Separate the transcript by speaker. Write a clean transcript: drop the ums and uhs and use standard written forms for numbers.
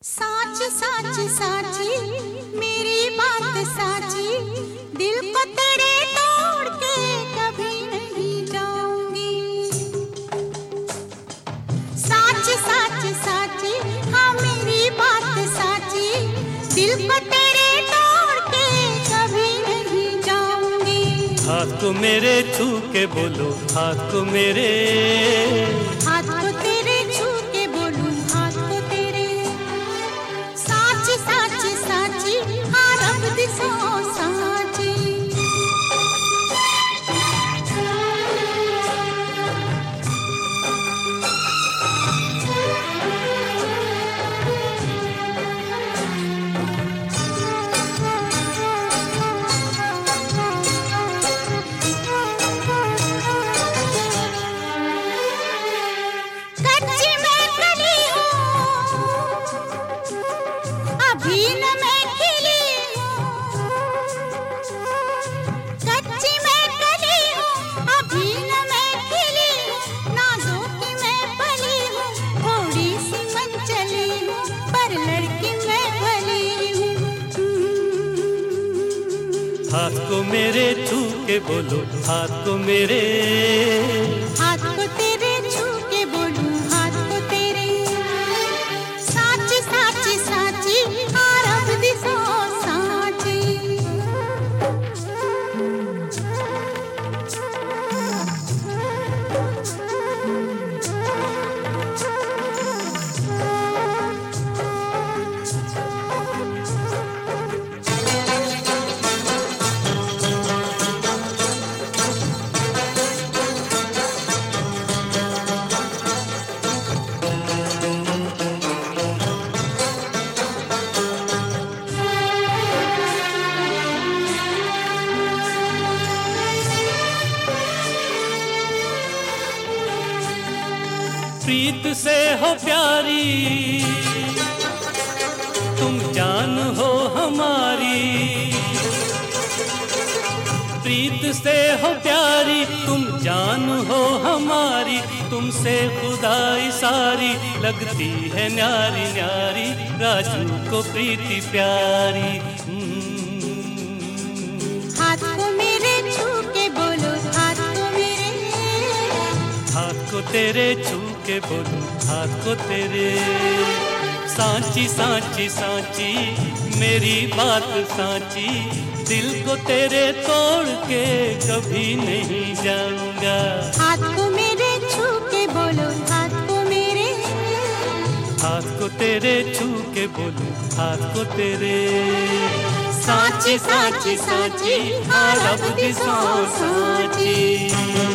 Speaker 1: साच साच साची मेरी बात साची, दिल को तेरे तोड़ के कभी नहीं जाऊंगी। साच साच साची हाँ मेरी बात साची, दिल को तेरे तोड़ के कभी नहीं जाऊंगी।
Speaker 2: हाथ को मेरे छू के बोलो, हाथ को मेरे,
Speaker 1: हाथ को तेरे छू के बोलूं, हाथ को तेरे। साची साची साची हाँ रब दी सौ साची। कच्ची मैं कली हूँ, अभी न मैं खिली हूँ। कच्ची मैं कली हूँ, अभी न मैं खिली हूँ। नाजों की मैं पली हूँ, थोड़ी सी मन चली हूँ, पर लड़की मैं भली हूँ।
Speaker 2: हाथ को मेरे छू के बोलो, हाथ को मेरे,
Speaker 1: हाथ को तेरे छू के बोलूं, हाथ को तेरे। साची साची साची हाँ रब दी सौ साची।
Speaker 2: प्रीत से हो प्यारी, तुम जान हो हमारी। प्रीत से हो प्यारी, तुम जान हो हमारी। तुमसे खुदाई सारी लगती है न्यारी न्यारी, राजू को प्रीति प्यारी।
Speaker 1: हाथ को मेरे छू के बोलो, हाथ को मेरे।
Speaker 2: हाथ को तेरे छू के बोलूं, हाथ को तेरे। सांची सांची सांची मेरी बात सांची, दिल को तेरे तोड़ के कभी नहीं जाऊंगा।
Speaker 1: हाथ को मेरे छू के बोलो, हाथ को मेरे।
Speaker 2: हाथ को तेरे छू के बोलूं, हाथ को तेरे। सांची सांची सांची हाँ रब दी सौ सांची।